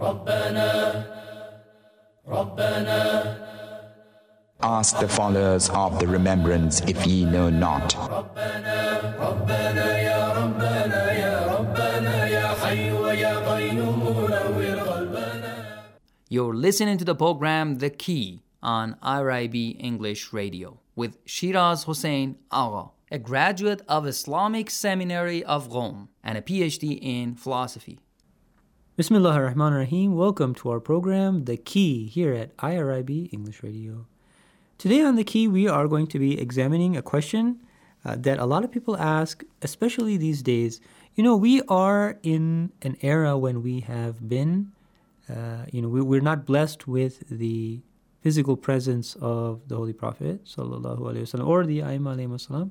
Ask the followers of the remembrance if ye know not. You're listening to the program The Key on IRIB English Radio with Shiraz Hossain Agha, a graduate of Islamic Seminary of Rome and a PhD in philosophy. Bismillah ar-Rahman ar-Rahim. Welcome to our program The Key here at IRIB English Radio. Today on The Key we are going to be examining a question that a lot of people ask, especially these days. You know, we are in an era when we have been we're not blessed with the physical presence of the Holy Prophet sallallahu alaihi wasallam or the Aimma alayhi wasallam.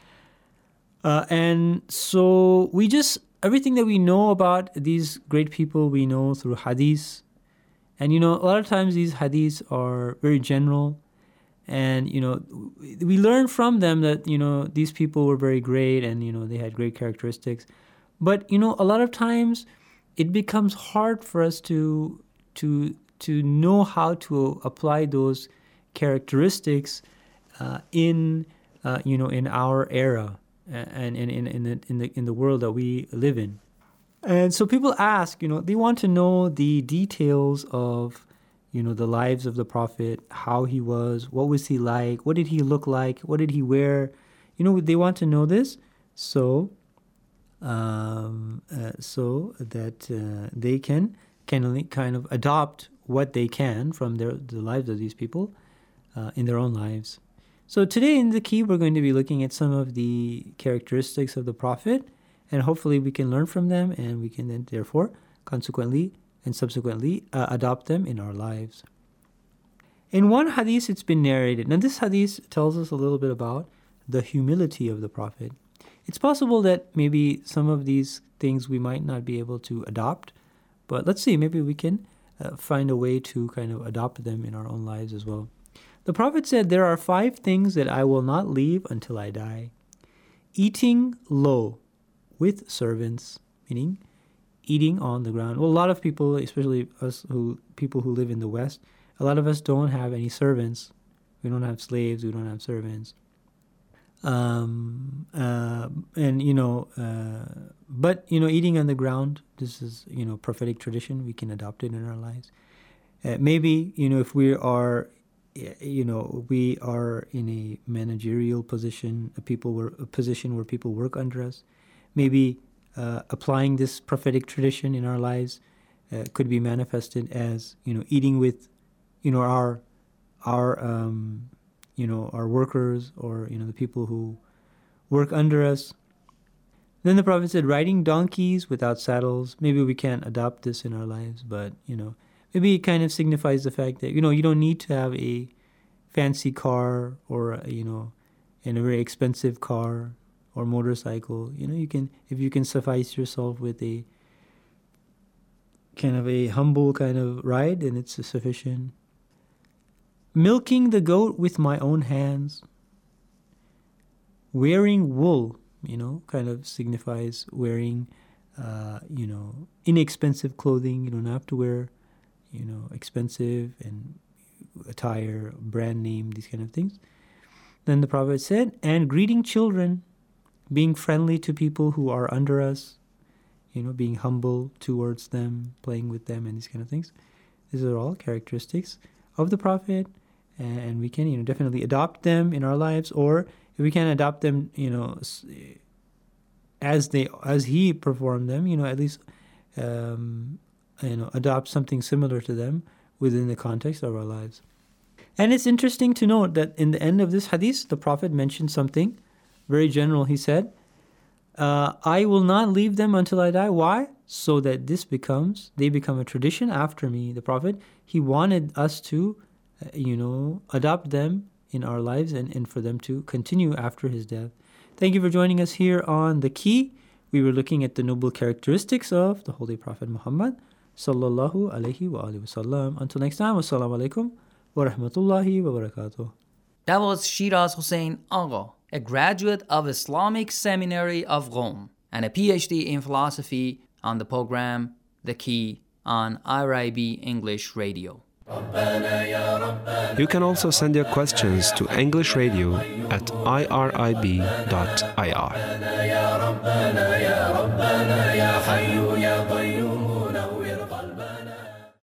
And so everything that we know about these great people, we know through hadiths. And, a lot of times these hadiths are very general. And, we learn from them that, these people were very great and, they had great characteristics. But, a lot of times it becomes hard for us to know how to apply those characteristics in our era and in the world that we live in. And so people ask, they want to know the details of, the lives of the Prophet, how he was, what was he like, what did he look like, what did he wear? They want to know this so that they can kind of adopt what they can from the lives of these people in their own lives. So today in The Key, we're going to be looking at some of the characteristics of the Prophet, and hopefully we can learn from them, and we can then therefore, consequently and subsequently, adopt them in our lives. In one hadith, it's been narrated. Now this hadith tells us a little bit about the humility of the Prophet. It's possible that maybe some of these things we might not be able to adopt, but let's see, maybe we can find a way to kind of adopt them in our own lives as well. The Prophet said, "There are 5 things that I will not leave until I die. Eating low with servants," meaning eating on the ground. Well, a lot of people, especially people who live in the West, a lot of us don't have any servants. We don't have slaves. We don't have servants. But eating on the ground, this is, prophetic tradition. We can adopt it in our lives. Maybe, if we are in a managerial position, a position where people work under us, maybe applying this prophetic tradition in our lives could be manifested as, eating with, our workers or, the people who work under us. Then the Prophet said, riding donkeys without saddles. Maybe we can't adopt this in our lives, but, maybe it kind of signifies the fact that, you don't need to have a fancy car or, and a very expensive car or motorcycle. If you can suffice yourself with a kind of a humble kind of ride, then it's sufficient. Milking the goat with my own hands. Wearing wool, kind of signifies wearing, inexpensive clothing. You don't have to wear, expensive and attire, brand name, these kind of things. Then the Prophet said, and greeting children, being friendly to people who are under us, being humble towards them, playing with them, and these kind of things. These are all characteristics of the Prophet, and we can, definitely adopt them in our lives, or if we can adopt them, as he performed them, at least, adopt something similar to them within the context of our lives. And it's interesting to note that in the end of this hadith, the Prophet mentioned something very general. He said, I will not leave them until I die. Why? So that they become a tradition after me. The Prophet, he wanted us to, adopt them in our lives and for them to continue after his death. Thank you for joining us here on The Key. We were looking at the noble characteristics of the Holy Prophet Muhammad sallallahu alaihi wa alihi wasallam. Until next time, wassalamu alaikum wa rahmatullahi wa barakatuh. That was Shiraz Hossain Agha, a graduate of Islamic Seminary of Rome and a PhD in philosophy on the program The Key on IRIB English Radio. You can also send your questions to English Radio at irib.ir.